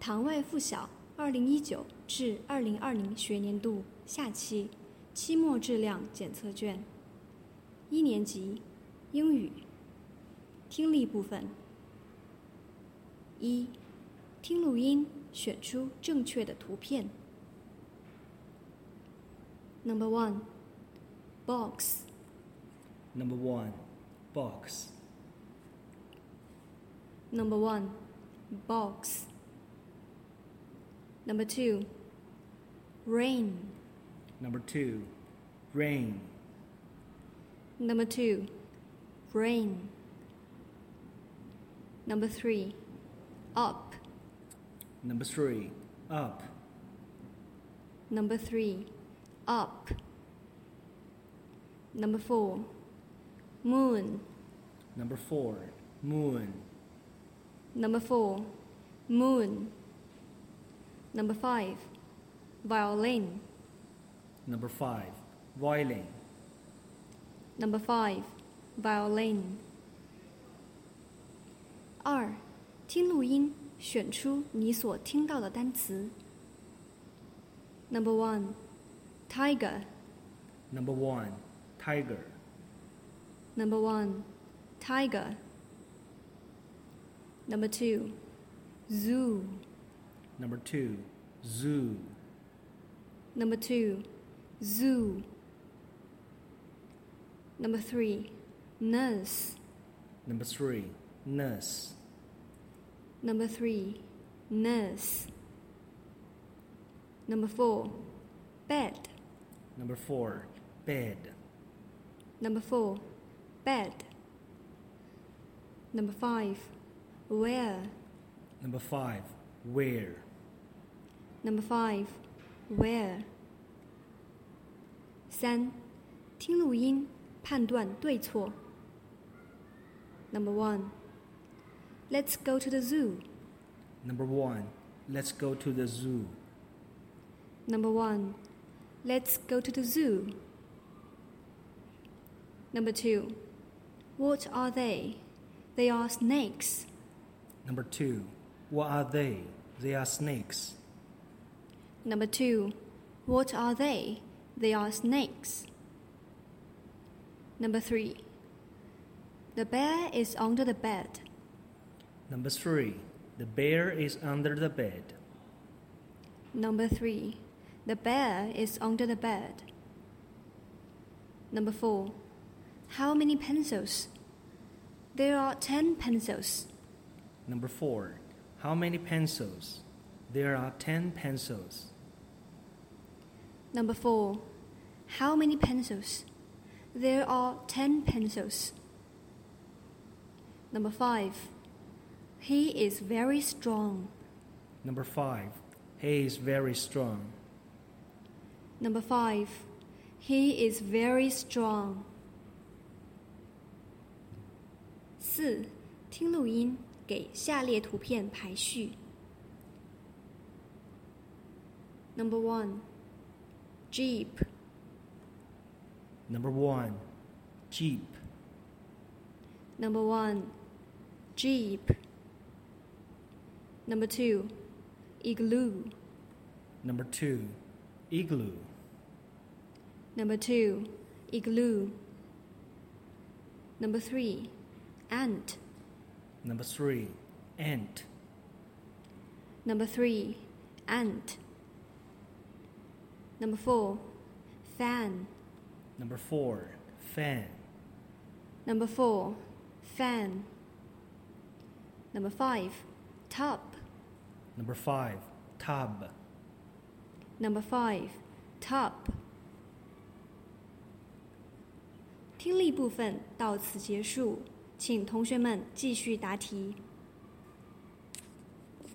堂外附小2019至2020学年度下期期末质量检测卷，1年级英语听力部分。1. 听录音，选出正确的图片。Number 1. Box. Number 1. Box. Number 1. Box. Number 2. Rain. Number 2. Rain. Number 2. Rain. Number 3. Up. Number 3. Up. Number 3. Up. Number 4. Moon. Number 4. Moon. Number 4. Moon. Number 5. Violin. Number 5. Violin. Number 5. Violin. 2. 听录音，选出你所听到的单词。Number 1. Tiger. Number 1. Tiger. Number 1. Tiger. Number 2. Zoo. Number 2. Zoo. Number 2. Zoo. Number 3. Nurse. Number 3. Nurse. Number 3. Nurse. Number 4. Bed. Number 4. Bed. Number 4. Bed. Number 5. Where. Number 5. Where. Number 5. Where. 3. 听录音，判断对错。Number 1. Let's go to the zoo. Number 1. Let's go to the zoo. Number 1. Let's go to the zoo. Number 2. What are they? They are snakes. Number 2. What are they? They are snakes. Number 2. What are they? They are snakes. Number 3. The bear is under the bed. Number 3. The bear is under the bed. Number 3. The bear is under the bed. Number 4. How many pencils? There are 10 pencils. Number 4. How many pencils? There are 10 pencils. Number 4. How many pencils? There are 10 pencils. Number 5. He is very strong. Number 5. He is very strong. Number 5. He is very strong. 4. 听录音，给下列图片排序。Number 1. Jeep. Number 1. Jeep. Number 1. Jeep. Number 2. Igloo. Number 2. Igloo. Number 2. Igloo. Number 3. Ant. Number 3. Ant. Number 3. Ant. Number 4. Fan. Number 4. Fan. Number 4. Fan. Number 5. Tub. Number 5. Tub. Number 5. Tub. 听力部分到此结束，请同学们继续答题。